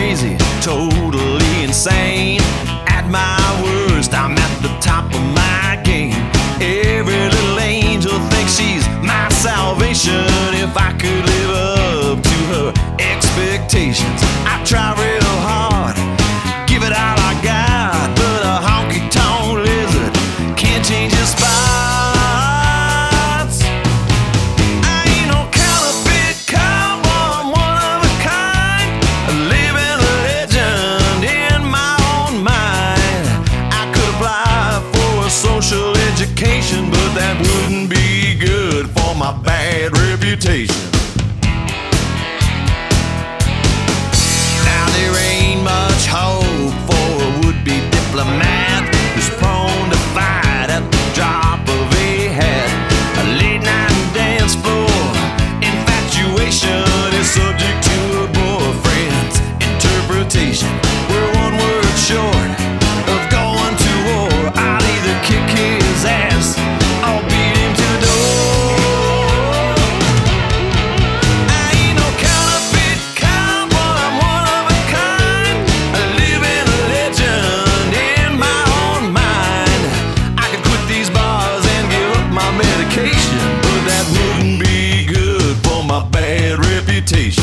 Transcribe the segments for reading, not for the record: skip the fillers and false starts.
crazy, totally insane. At my worst, I'm at the top of my game. Every little angel thinks she's my salvation. If I could live up to her expectations, I try real hard, give it all I got, but a honky-tonk lizard can't change his spots. I ain't no counterfeit cowboy, I'm one of a kind, a living legend in my own mind. I could apply for a social education, but that wouldn't be good for my bad reputation. Now there ain't much hope for a would-be diplomat who's prone to fight at the drop of a hat. A late-night dance floor infatuation is subject to a boyfriend's interpretation. We're one word short of going to war. I'll either kick his ass or beat him to the door. I ain't no counterfeit cowboy, I'm one of a kind, a living legend in my own mind. I could quit these bars and give up my medication, but that wouldn't be good for my bad reputation.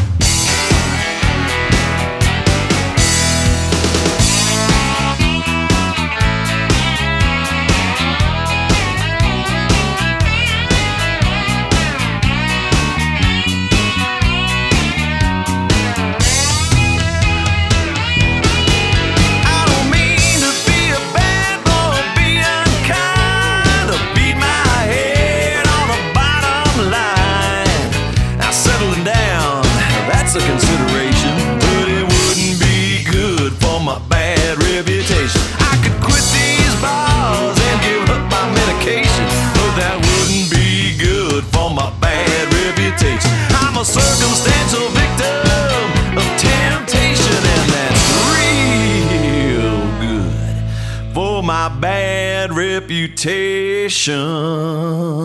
I don't mean to be a bad boy, be unkind, or beat my head on the bottom line. Now settling down, that's a consideration, but it wouldn't be good for my bad reputation. I could quit these bars and give up my medication, but that wouldn't be good for my bad reputation. I'm a circumstantial victim of temptation, and that's real good for my bad reputation.